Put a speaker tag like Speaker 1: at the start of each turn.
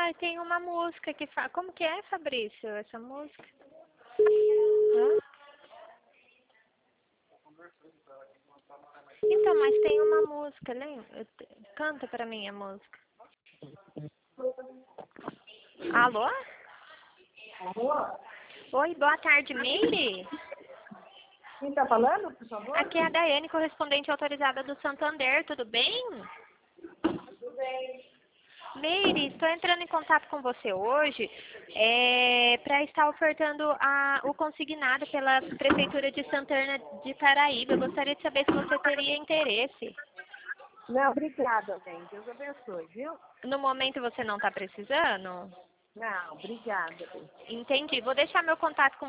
Speaker 1: Ah, tem uma música que fala... Como que é, Fabrício, essa música? Hã? Então, mas tem uma música, lembra? Canta pra mim a música. Alô?
Speaker 2: Alô?
Speaker 1: Oi, boa tarde, Meire?
Speaker 2: Quem tá falando, por favor?
Speaker 1: Aqui é a Daiane, correspondente autorizada do Santander, tudo bem?
Speaker 2: Tudo bem.
Speaker 1: Meire, estou entrando em contato com você hoje para estar ofertando o consignado pela Prefeitura de Santana de Paraíba. Eu gostaria de saber se você teria interesse.
Speaker 2: Não, obrigada, bem. Deus abençoe, viu?
Speaker 1: No momento você não está precisando?
Speaker 2: Não, obrigada.
Speaker 1: Entendi. Vou deixar meu contato com